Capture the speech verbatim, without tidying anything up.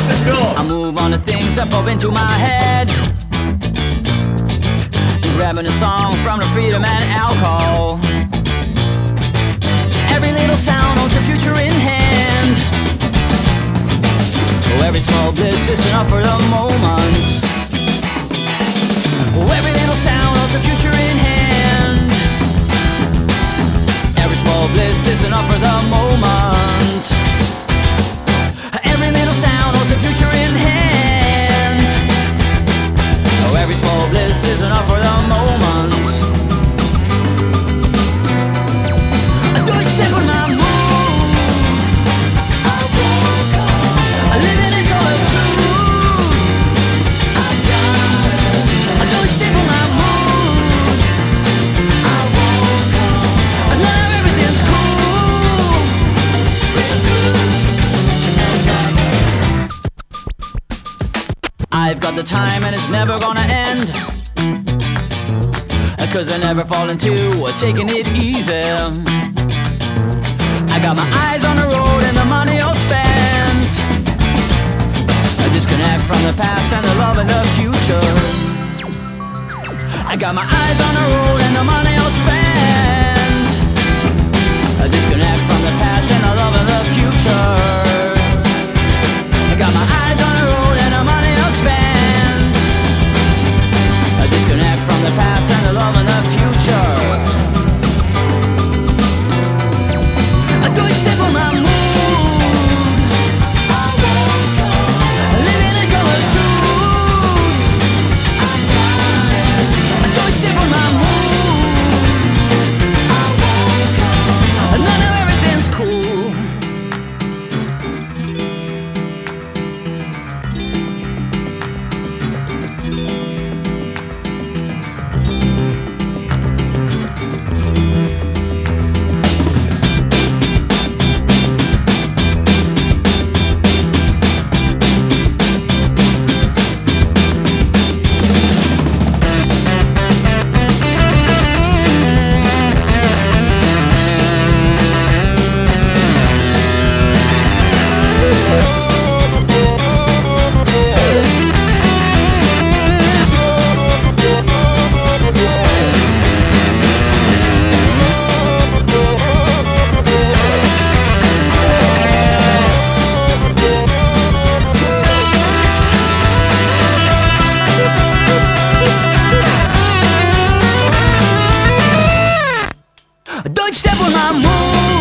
I move on to things that pop into my head, grabbing a song from the freedom and alcohol. Every little sound holds your future in hand. Oh, every small bliss is enough for the moment. Oh, every little sound holds your future in hand. Every small bliss is enough for the moment. Every little sound holds a future in hand. Oh, every small bliss is enough for the moment. Do I step on my move? I woke up. Living in solitude. I got it. Do I step on my move? I woke up. Now everything's cool. It's good. I've got the time and it's never gonna end, 'cause I never fall into taking it easy. I got my eyes on the road and the money all spent. I disconnect from the past and the love in the future. I got my eyes on the road and the money all spent. I disconnect from the past and the love in the future. I got my eyes on the road and the money I'll spend. I disconnect from the past and the love in the future. Do I step on my mood? I woke up. Living in solitude. I got it. Do I step on my mood? I woke up. None of everything's cool. Don't step on my moon.